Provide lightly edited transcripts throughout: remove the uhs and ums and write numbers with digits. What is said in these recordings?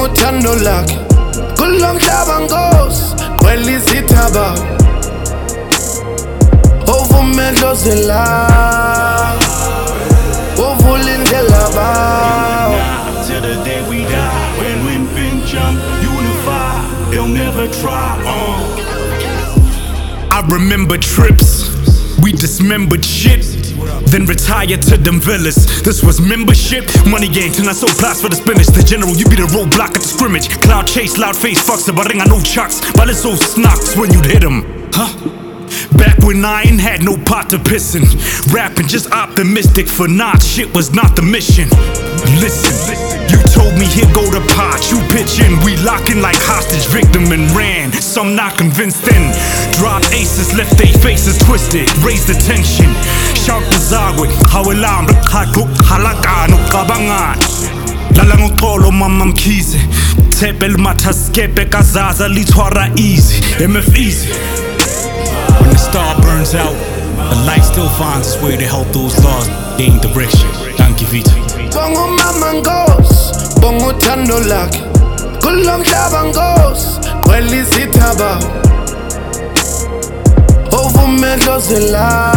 uthando lakhe kulo mhlaba Nkosi gcwele izithaba ovumedlozela uvula indlela bawo till the day we die. When we been jump, unify, they'll never try. I remember trips, we dismembered shit, then retired to them villas. This was membership, money game, till I sold plots for the spinach. The general, you be the roadblock at the scrimmage. Cloud chase, loud face, fucks, but ring I no chucks. But it's so snocks when you'd hit him, huh? Back when I ain't had no pot to piss in. Rapping just optimistic for not shit was not the mission. Listen, you told me here go the pot, you pitch in. We lock in like hostage victim and ran. Some not convinced then. Dropped aces, left they faces twisted. Raised the tension. Shout the zagwe, hawelam, khaduk, halakano, kabangan. Lala ngoxolo mama mkhize. Tepel mataskepe kazaza litwara easy. MF easy. When the star burns out, the light still finds its way to help those lost gain direction. Thank you, Vita. Bongo mama Nkosi, bongo uthando lakhe kulo mhlaba Nkosi gcwele izithaba ovumedlozela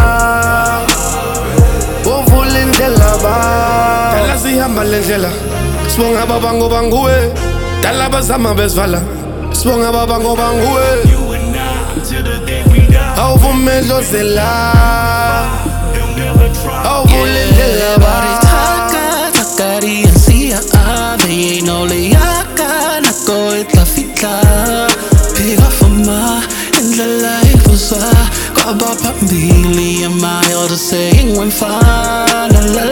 uvula indlela bawo dala sihamba le ndlela sibonga baba ngoba nguwe dala bazama besivala sibonga baba ngoba nguwe You and I till the day we die. ovumedlozela They'll never try. uvula indlela bawo Takari and Sia, they ain't no layaka, nako itafika. Pick up for my in the life was Kaba pambili and my other saying when fine la la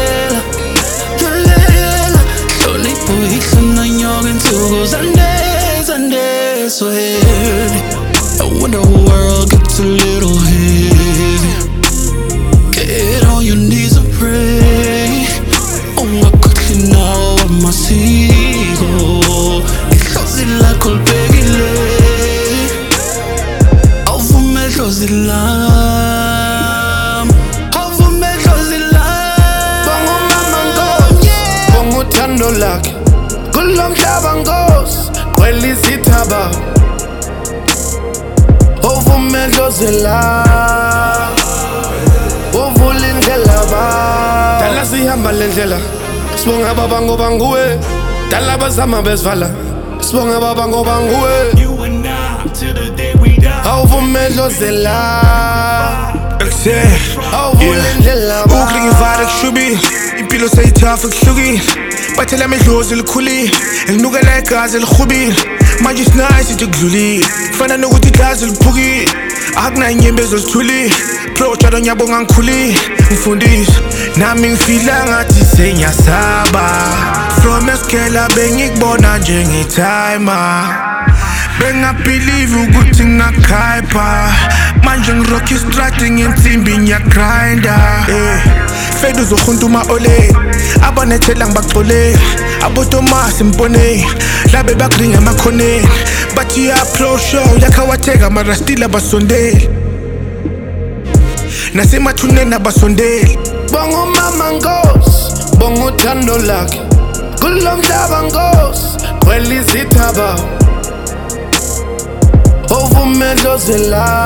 slowly pushing on your into Sunday swear. I wonder the world gets a little heavy. Get on your knees and pray. Oh, I quickly know I'm a seagull. It's something like Colpegile. Over metros the lamb. Over metros the lamb. Bongo mama Nkosi, bongo uthando lakhe kulo mhlaba Nkosi gcwele izithaba ovumedlozela uvula indlela bawo dala sihamba le ndlela sibonga baba ngoba nguwe dala bazama besivala sibonga baba ngoba nguwe You and I till the day we die. awuvumedlozela uvula Yeah. indlela bawo Ukulingivara kushubi impilo seyithafa kuhlukile bathela amedlozi likhulile elinukela igazi elihubile manje isinayi sithi kudlulile kufana nokuthi igazi liphukile akunayo inyembezi ozithulile projalo nyabonga ngikhulile ngifundisa nami ngifila ngathi senyasaba from eskela bengikubona njengetimer bengabelieve ukuthi ngakhypa manje ngirock istrating insimbi ngiyagrinda fede uzokhunta uma-ole abanethela ngibaxole abotomasi mboneni labe bakuringa emakhoneni bathi ya-pro show yakhawatheka mara still abasondeli nasemathuneni abasondeli bongo mama Nkosi bongo uthando lakhe kulo mhlaba Nkosi gcwele izithaba ovumedlozela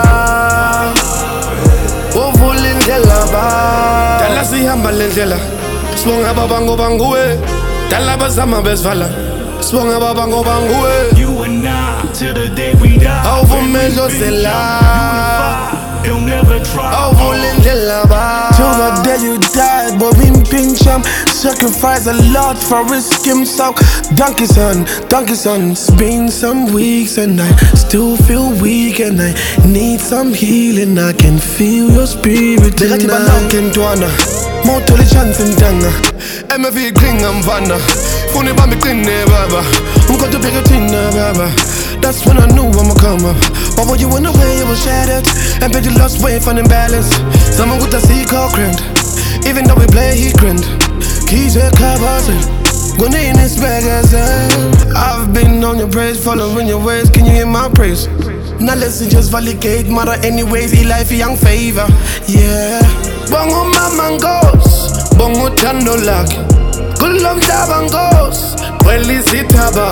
uvula indlela bawo dala sihamba le ndlela sibonga baba ngoba nguwe dala bazama besivala sibonga baba ngoba nguwe You and I till the day we die. awuvumedlozela They'll never try. uvula indlela bawo Till the day you died, but we pinch him. Sacrifice a lot for risk himself. Donkey son, it's been some weeks and I still feel weak and I need some healing. I can feel your spirit Bekati tonight. banonke ntwana mawuthole chance ntanga MV iqhinga mfana fune bami qine baba umkhonto ubheke thina baba that's when I knew I'ma come up but when you went away it was shattered and baby lost weight finding balance someone with a sequel grand even though we play he grinned keys at club hustle gonna in this bag as I've been on your praise following your ways can you hear my praise now listen just validate matter anyways life young favor yeah bongo mama Nkosi bongo uthando lakhe kulo mhlaba nkosi welisa ithaba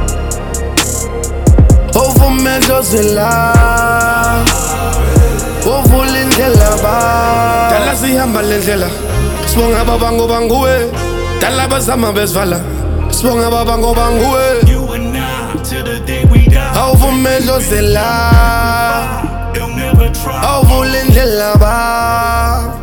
ovumelo zela ovula indlela ba dala sihamba lendlela sibonga baba ngoba nguwe dala bazama besivala sibonga baba ngoba nguwe You and I till the day we die. ovumelo zela They'll never try. ovula indlela ba